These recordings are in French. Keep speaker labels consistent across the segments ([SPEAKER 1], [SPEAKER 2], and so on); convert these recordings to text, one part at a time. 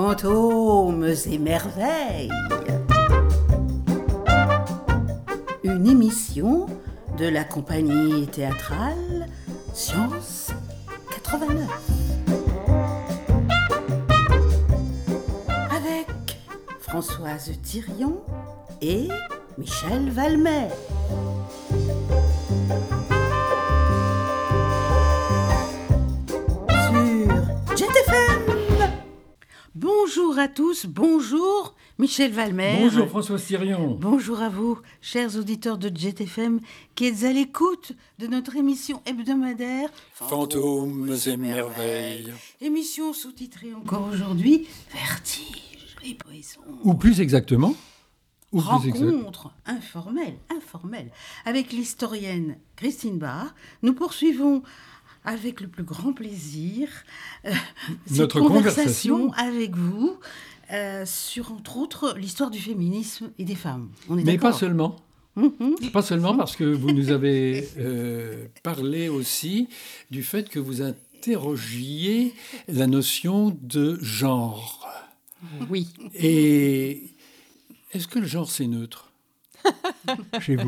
[SPEAKER 1] Fantômes et merveilles. Une émission de la compagnie théâtrale Science 89. Avec Françoise Thirion et Michel Valmet. Bonjour à tous, bonjour Michel Valmet.
[SPEAKER 2] Bonjour François Thirion.
[SPEAKER 1] Bonjour à vous, chers auditeurs de Jet FM, qui êtes à l'écoute de notre émission hebdomadaire
[SPEAKER 2] Fantômes et merveilles.
[SPEAKER 1] Émission sous-titrée encore aujourd'hui Vertige et poison.
[SPEAKER 2] Ou plus exactement
[SPEAKER 1] Rencontre informelle, avec l'historienne Christine Barr. Nous poursuivons avec le plus grand plaisir
[SPEAKER 2] notre conversation
[SPEAKER 1] avec vous sur, entre autres, l'histoire du féminisme et des femmes. On est
[SPEAKER 2] Mais
[SPEAKER 1] d'accord ?
[SPEAKER 2] pas seulement. Pas seulement parce que vous nous avez parlé aussi du fait que vous interrogiez la notion de genre.
[SPEAKER 3] Oui.
[SPEAKER 2] Et est-ce que le genre, c'est neutre chez vous ?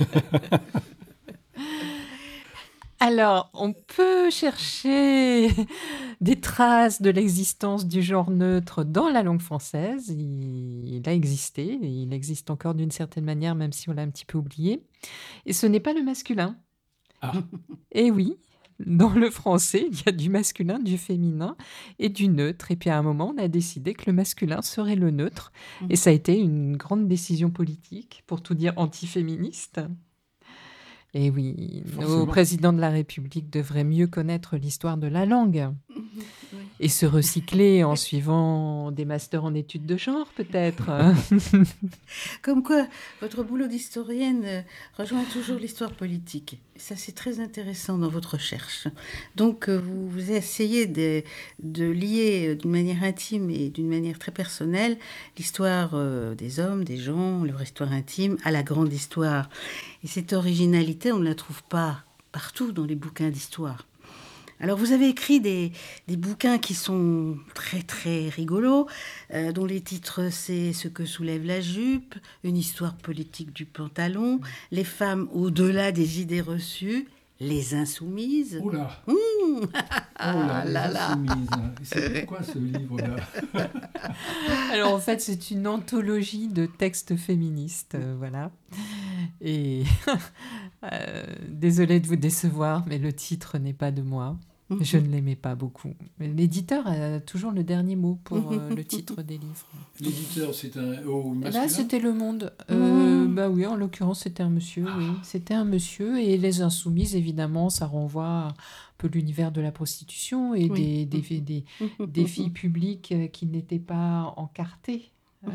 [SPEAKER 3] Alors, on peut chercher des traces de l'existence du genre neutre dans la langue française. Il a existé, et il existe encore d'une certaine manière, même si on l'a un petit peu oublié. Et ce n'est pas le masculin.
[SPEAKER 2] Ah.
[SPEAKER 3] Et oui, dans le français, il y a du masculin, du féminin et du neutre. Et puis à un moment, on a décidé que le masculin serait le neutre. Et ça a été une grande décision politique, pour tout dire antiféministe. Et oui, nos présidents de la République devraient mieux connaître l'histoire de la langue et se recycler en suivant des masters en études de genre, peut-être.
[SPEAKER 1] Comme quoi, votre boulot d'historienne rejoint toujours l'histoire politique. Et ça, c'est très intéressant dans votre recherche. Donc, vous essayez de lier d'une manière intime et d'une manière très personnelle l'histoire des hommes, des gens, leur histoire intime, à la grande histoire. Et cette originalité, on ne la trouve pas partout dans les bouquins d'histoire. Alors, vous avez écrit des bouquins qui sont très, très rigolos, dont les titres, c'est « Ce que soulève la jupe »,« Une histoire politique du pantalon »,« Les femmes au-delà des idées reçues »,« Les insoumises ».
[SPEAKER 2] Oula. Les insoumises. C'est quoi ce livre-là ?
[SPEAKER 3] Alors, en fait, c'est une anthologie de textes féministes, voilà. Et désolée de vous décevoir, mais le titre n'est pas de moi. Je ne l'aimais pas beaucoup. Mais l'éditeur a toujours le dernier mot pour le titre des livres.
[SPEAKER 2] L'éditeur, c'est un masculin ?
[SPEAKER 3] Là, c'était Le Monde. Bah oui, en l'occurrence, c'était un monsieur. Oui, c'était un monsieur. Et Les Insoumises, évidemment, ça renvoie un peu l'univers de la prostitution et des filles publiques qui n'étaient pas encartées,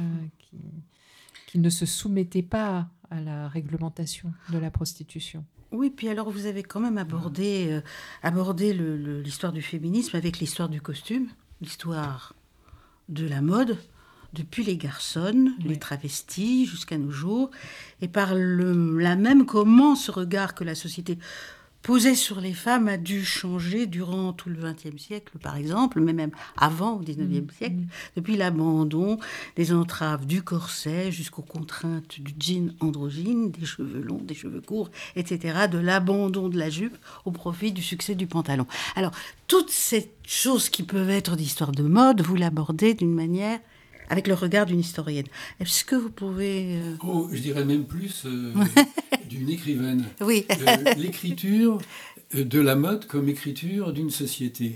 [SPEAKER 3] qui ne se soumettaient pas à la réglementation de la prostitution.
[SPEAKER 1] Oui, puis alors vous avez quand même abordé l'histoire du féminisme avec l'histoire du costume, l'histoire de la mode, depuis les garçons, les travestis, jusqu'à nos jours, et par là même comment ce regard que la société posait sur les femmes a dû changer durant tout le XXe siècle, par exemple, mais même avant, au XIXe siècle, depuis l'abandon des entraves du corset jusqu'aux contraintes du jean androgyne, des cheveux longs, des cheveux courts, etc., de l'abandon de la jupe au profit du succès du pantalon. Alors, toutes ces choses qui peuvent être d'histoire de mode, vous l'abordez d'une manière avec le regard d'une historienne. Est-ce que vous pouvez...
[SPEAKER 2] je dirais même plus d'une écrivaine.
[SPEAKER 1] Oui.
[SPEAKER 2] L'écriture de la mode comme écriture d'une société.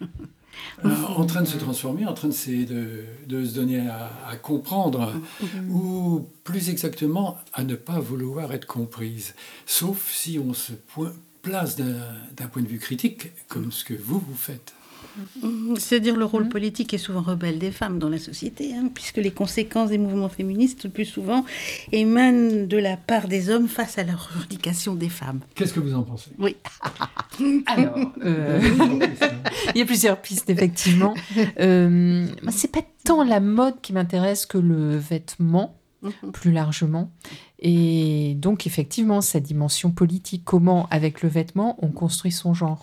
[SPEAKER 2] En train de se transformer, en train de se donner à comprendre, ou plus exactement, à ne pas vouloir être comprise. Sauf si on se place d'un point de vue critique, comme ce que vous faites.
[SPEAKER 1] C'est-à-dire le rôle politique est souvent rebelle des femmes dans la société, puisque les conséquences des mouvements féministes, le plus souvent, émanent de la part des hommes face à la revendication des femmes.
[SPEAKER 2] Qu'est-ce que vous en pensez ?
[SPEAKER 1] Oui.
[SPEAKER 3] Alors, il y a plusieurs pistes, effectivement. C'est pas tant la mode qui m'intéresse que le vêtement, plus largement. Et donc, effectivement, cette dimension politique, comment, avec le vêtement, on construit son genre.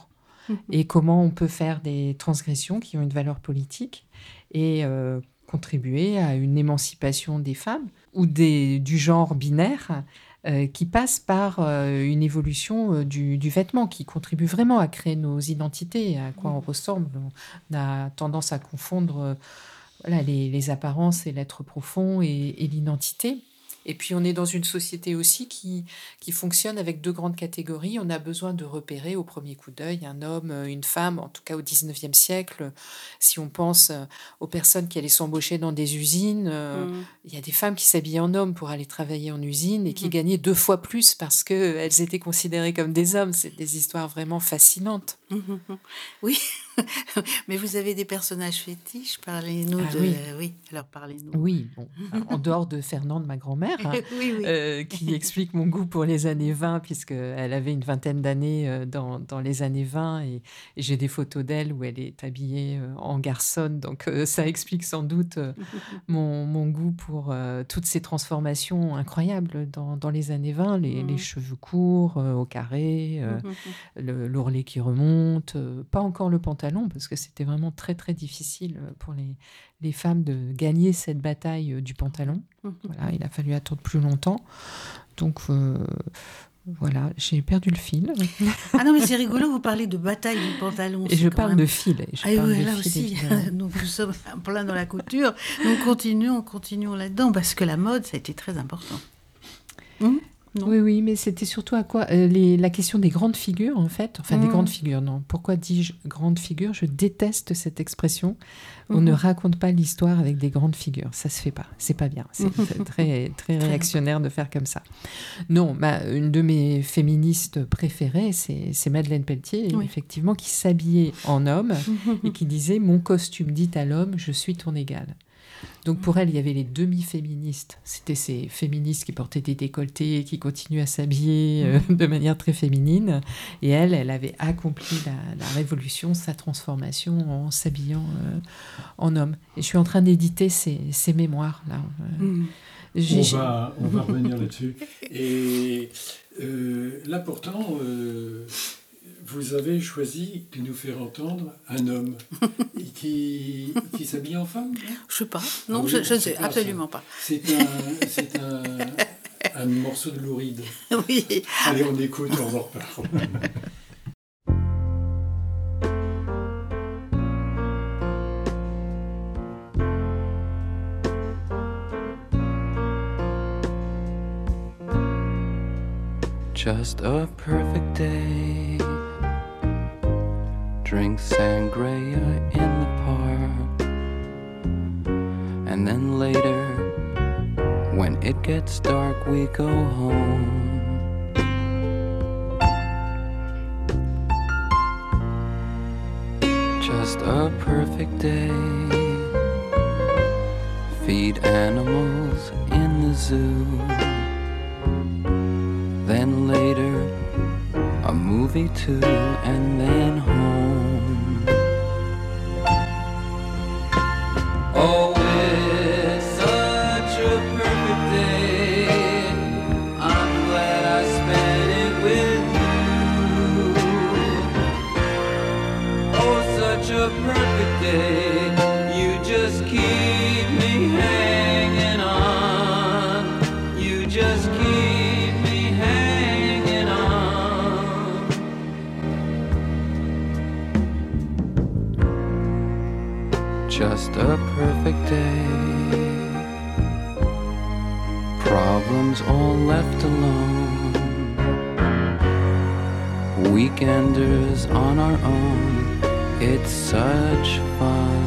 [SPEAKER 3] et comment on peut faire des transgressions qui ont une valeur politique et contribuer à une émancipation des femmes ou du genre binaire qui passe par une évolution du vêtement, qui contribue vraiment à créer nos identités, à quoi on ressemble. On a tendance à confondre les apparences et l'être profond et l'identité. Et puis, on est dans une société aussi qui fonctionne avec 2 grandes catégories. On a besoin de repérer au premier coup d'œil un homme, une femme, en tout cas au 19e siècle. Si on pense aux personnes qui allaient s'embaucher dans des usines, il y a des femmes qui s'habillaient en homme pour aller travailler en usine et qui gagnaient 2 fois plus parce qu'elles étaient considérées comme des hommes. C'est des histoires vraiment fascinantes.
[SPEAKER 1] Oui, mais vous avez des personnages fétiches, parlez-nous de...
[SPEAKER 3] Oui.
[SPEAKER 1] Oui, alors parlez-nous.
[SPEAKER 3] Oui, bon, en dehors de Fernande, ma grand-mère, qui explique mon goût pour les années 20, puisqu'elle avait une vingtaine d'années dans les années 20, et j'ai des photos d'elle où elle est habillée en garçonne, donc ça explique sans doute mon goût pour toutes ces transformations incroyables dans les années 20, les cheveux courts au carré, l'ourlet qui remonte, pas encore le pantalon, parce que c'était vraiment très très difficile pour les femmes de gagner cette bataille du pantalon. Voilà, il a fallu attendre plus longtemps. Donc voilà, j'ai perdu le fil.
[SPEAKER 1] Ah non, mais c'est rigolo, vous parlez de bataille du pantalon.
[SPEAKER 3] Et je parle de fil.
[SPEAKER 1] Là aussi, nous sommes plein dans la couture. Donc continuons là-dedans, parce que la mode, ça a été très important. Non.
[SPEAKER 3] Oui, mais c'était surtout à quoi la question des grandes figures, en fait. Enfin, des grandes figures, non. Pourquoi dis-je grandes figures ? Je déteste cette expression. On ne raconte pas l'histoire avec des grandes figures. Ça se fait pas. C'est pas bien. C'est très, très réactionnaire de faire comme ça. Non, une de mes féministes préférées, c'est Madeleine Pelletier, effectivement, qui s'habillait en homme et qui disait « Mon costume dit à l'homme, je suis ton égal ». Donc pour elle, il y avait les demi-féministes. C'était ces féministes qui portaient des décolletés, qui continuaient à s'habiller de manière très féminine. Et elle avait accompli la révolution, sa transformation en s'habillant en homme. Et je suis en train d'éditer ses mémoires, là.
[SPEAKER 2] On va revenir là-dessus. Et là, pourtant... vous avez choisi de nous faire entendre un homme qui s'habille en femme, non ?
[SPEAKER 1] Je sais pas. Non, je ne sais absolument pas.
[SPEAKER 2] C'est un morceau de Lou Reed.
[SPEAKER 1] Oui.
[SPEAKER 2] Allez, on écoute, on en reparle.
[SPEAKER 4] Just a perfect day. Drink sangria in the park. And then later, when it gets dark, we go home. Just a perfect day. Feed animals in the zoo. Then later, a movie too, and then home. Oh, it's such a perfect day. I'm glad I spent it with you. Oh, such a perfect day. You just keep me hanging on. You just keep me hanging on. Just a perfect day. Problems all left alone. Weekenders on our own. It's such fun.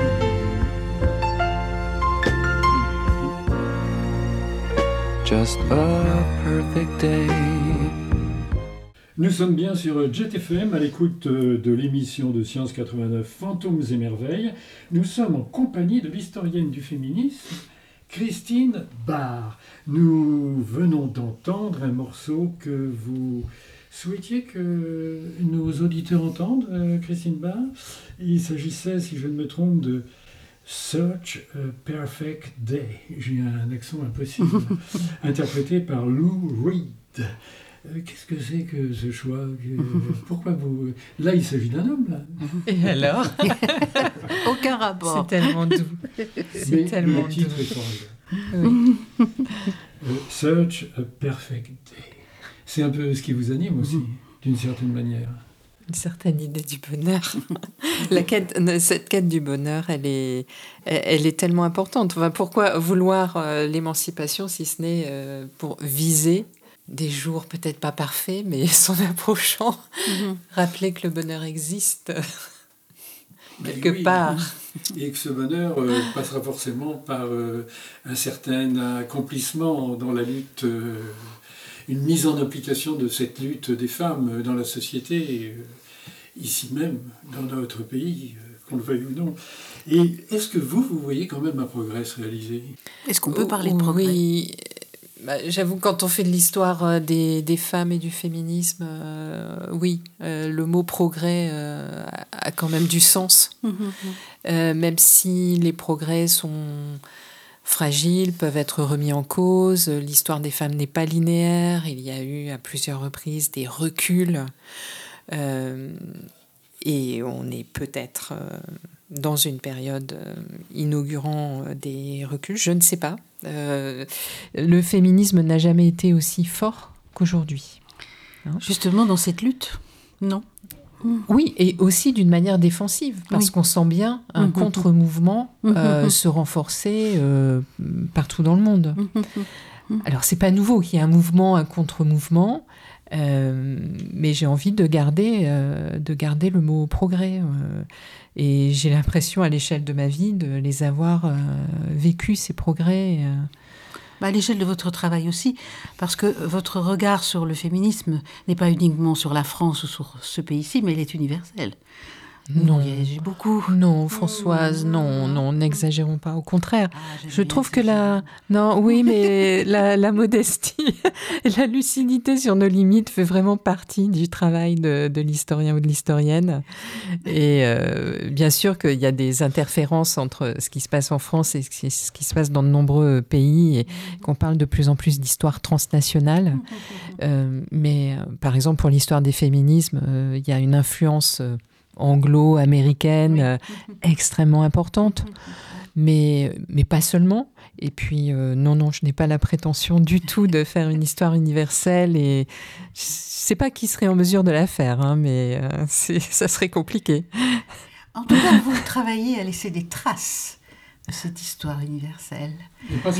[SPEAKER 4] Just a perfect day.
[SPEAKER 2] Nous sommes bien sur Jet FM, à l'écoute de l'émission de Science 89 Fantômes et Merveilles. Nous sommes en compagnie de l'historienne du féminisme, Christine Barr. Nous venons d'entendre un morceau que vous souhaitiez que nos auditeurs entendent, Christine Barr. Il s'agissait, si je ne me trompe, de Such a Perfect Day. J'ai un accent impossible. Interprété par Lou Reed. Qu'est-ce que c'est que ce choix Pourquoi vous... Là, il s'agit d'un homme, là.
[SPEAKER 3] Et alors?
[SPEAKER 1] Aucun rapport.
[SPEAKER 3] C'est tellement doux.
[SPEAKER 2] Mais
[SPEAKER 3] tellement
[SPEAKER 2] le titre
[SPEAKER 3] doux.
[SPEAKER 2] est formidable.
[SPEAKER 3] Oui.
[SPEAKER 2] Search a Perfect Day. C'est un peu ce qui vous anime aussi, d'une certaine manière.
[SPEAKER 3] Une certaine idée du bonheur. Cette quête du bonheur, elle est tellement importante. Enfin, pourquoi vouloir l'émancipation si ce n'est pour viser des jours peut-être pas parfaits, mais s'en approchant, rappeler que le bonheur existe quelque part.
[SPEAKER 2] Et que ce bonheur passera forcément par un certain accomplissement dans la lutte, une mise en application de cette lutte des femmes dans la société, ici même, dans notre pays, qu'on le veuille ou non. Et est-ce que vous voyez quand même un progrès se réaliser ?
[SPEAKER 1] Est-ce qu'on peut parler de progrès ?
[SPEAKER 3] Oui. J'avoue, quand on fait de l'histoire des femmes et du féminisme, oui, le mot progrès a quand même du sens. Même si les progrès sont fragiles, peuvent être remis en cause. L'histoire des femmes n'est pas linéaire. Il y a eu à plusieurs reprises des reculs. Et on est peut-être dans une période inaugurant des reculs, je ne sais pas. Le féminisme n'a jamais été aussi fort qu'aujourd'hui.
[SPEAKER 1] Justement dans cette lutte, non ?
[SPEAKER 3] Oui, et aussi d'une manière défensive, parce qu'on sent bien un contre-mouvement se renforcer partout dans le monde. Alors, c'est pas nouveau qu'il y ait un mouvement, un contre-mouvement, mais j'ai envie de garder le mot progrès. Et j'ai l'impression, à l'échelle de ma vie, de les avoir vécu, ces progrès.
[SPEAKER 1] À l'échelle de votre travail aussi, parce que votre regard sur le féminisme n'est pas uniquement sur la France ou sur ce pays-ci, mais il est universel.
[SPEAKER 3] Non,
[SPEAKER 1] j'ai beaucoup.
[SPEAKER 3] Non, Françoise, non, n'exagérons pas. Au contraire, je trouve que mais la modestie et la lucidité sur nos limites fait vraiment partie du travail de l'historien ou de l'historienne. Et bien sûr qu'il y a des interférences entre ce qui se passe en France et ce qui se passe dans de nombreux pays, et qu'on parle de plus en plus d'histoire transnationale. Mais par exemple, pour l'histoire des féminismes, il y a une influence anglo-américaine extrêmement importante, mais pas seulement. Et puis non, je n'ai pas la prétention du tout de faire une histoire universelle, et je sais pas qui serait en mesure de la faire, mais ça serait compliqué.
[SPEAKER 1] En tout cas, vous travaillez à laisser des traces de cette histoire universelle, et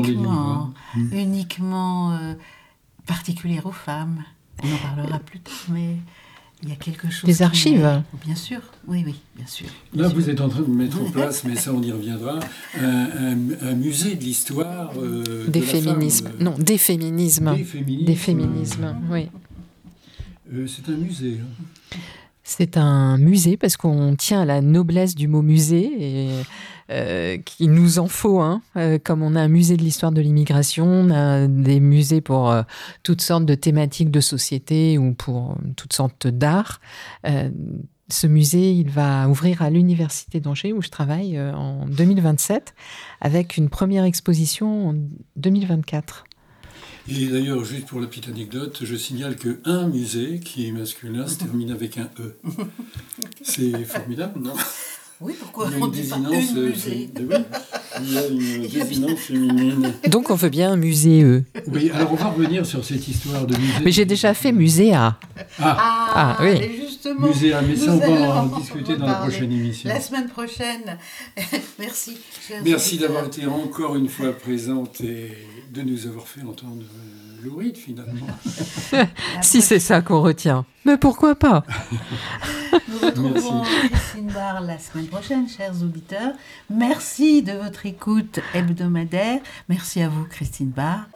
[SPEAKER 1] uniquement particulière aux femmes. On en parlera plus tard, mais il y a quelque chose.
[SPEAKER 3] Des archives.
[SPEAKER 1] Bien sûr, oui, bien sûr.
[SPEAKER 2] Là, vous êtes en train de mettre en place, mais ça, on y reviendra, un musée de l'histoire
[SPEAKER 3] des féminismes. Non, des féminismes. Des féminismes, oui.
[SPEAKER 2] C'est un musée.
[SPEAKER 3] C'est un musée parce qu'on tient à la noblesse du mot musée, et qu'il nous en faut un. Comme on a un musée de l'histoire de l'immigration, on a des musées pour toutes sortes de thématiques de société ou pour toutes sortes d'arts. Ce musée, il va ouvrir à l'Université d'Angers, où je travaille, en 2027, avec une première exposition en 2024.
[SPEAKER 2] Et d'ailleurs, juste pour la petite anecdote, je signale qu'un musée qui est masculin se termine avec un E. C'est formidable, non ?
[SPEAKER 1] Oui, pourquoi
[SPEAKER 2] on dit pas une musée ? Il y a une désinence féminine.
[SPEAKER 3] Donc on veut bien un musée.
[SPEAKER 2] Oui, alors on va revenir sur cette histoire de musée.
[SPEAKER 3] Mais j'ai déjà fait muséa. Oui.
[SPEAKER 1] Justement,
[SPEAKER 2] muséa, mais ça on va en discuter dans la prochaine émission.
[SPEAKER 1] La semaine prochaine. Merci.
[SPEAKER 2] Merci d'avoir été encore une fois présente et de nous avoir fait entendre Lou Reed, finalement.
[SPEAKER 3] Si c'est ça qu'on retient. Mais pourquoi pas ?
[SPEAKER 1] Nous retrouvons Christine Barr la semaine prochaine, chers auditeurs. Merci de votre écoute hebdomadaire. Merci à vous, Christine Barr.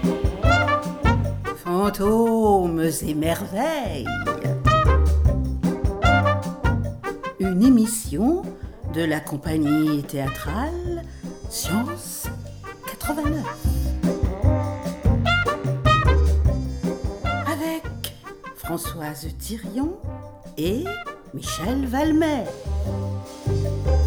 [SPEAKER 1] Fantômes et merveilles. Une émission de la compagnie théâtrale Science 89. Avec Françoise Thirion et Michel Valmer.